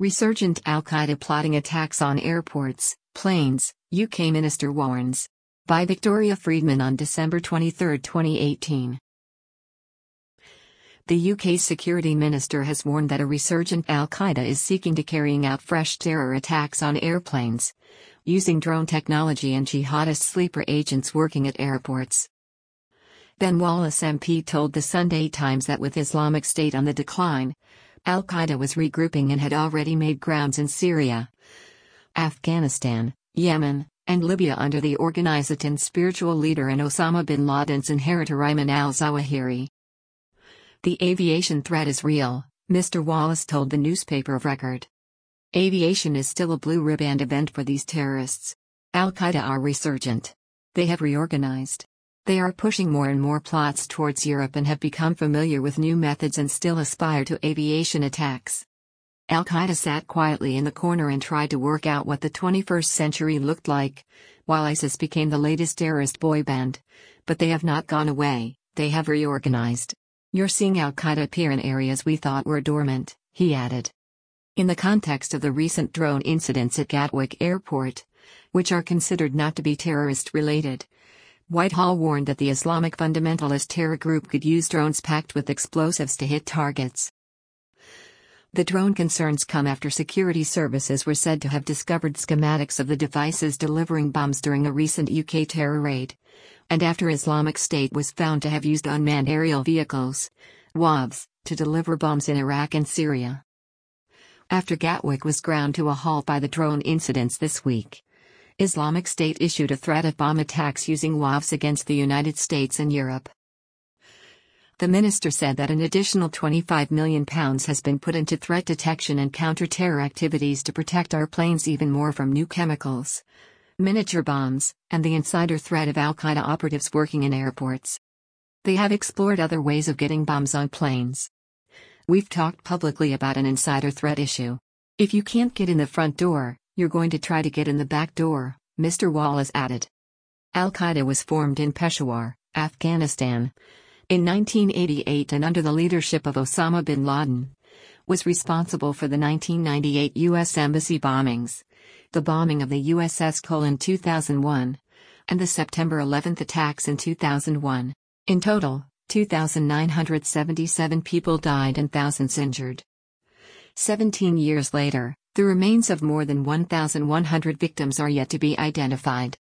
Resurgent Al-Qaeda plotting attacks on airports, planes, UK Minister warns. By Victoria Friedman on December 23, 2018. The UK's Security Minister has warned that a resurgent Al-Qaeda is seeking to carrying out fresh terror attacks on airplanes, using drone technology and jihadist sleeper agents working at airports. Ben Wallace MP told the Sunday Times that with Islamic State on the decline, Al-Qaeda was regrouping and had already made grounds in Syria, Afghanistan, Yemen, and Libya under the organization spiritual leader and Osama bin Laden's inheritor Ayman al-Zawahiri. The aviation threat is real, Mr. Wallace told the newspaper of record. Aviation is still a blue ribbon event for these terrorists. Al-Qaeda are resurgent. They have reorganized. They are pushing more and more plots towards Europe and have become familiar with new methods and still aspire to aviation attacks. Al-Qaeda sat quietly in the corner and tried to work out what the 21st century looked like, while ISIS became the latest terrorist boy band. But they have not gone away, they have reorganized. You're seeing Al-Qaeda appear in areas we thought were dormant, he added. In the context of the recent drone incidents at Gatwick Airport, which are considered not to be terrorist-related, Whitehall warned that the Islamic fundamentalist terror group could use drones packed with explosives to hit targets. The drone concerns come after security services were said to have discovered schematics of the devices delivering bombs during a recent UK terror raid, and after Islamic State was found to have used unmanned aerial vehicles, UAVs, to deliver bombs in Iraq and Syria. After Gatwick was ground to a halt by the drone incidents this week, Islamic State issued a threat of bomb attacks using UAVs against the United States and Europe. The minister said that an additional £25 million has been put into threat detection and counter-terror activities to protect our planes even more from new chemicals, miniature bombs, and the insider threat of Al-Qaeda operatives working in airports. They have explored other ways of getting bombs on planes. We've talked publicly about an insider threat issue. If you can't get in the front door, you're going to try to get in the back door, Mr. Wallace added. Al-Qaeda was formed in Peshawar, Afghanistan, in 1988 and under the leadership of Osama bin Laden, was responsible for the 1998 U.S. Embassy bombings, the bombing of the USS Cole in 2001, and the September 11 attacks in 2001. In total, 2,977 people died and thousands injured. 17 years later, the remains of more than 1,100 victims are yet to be identified.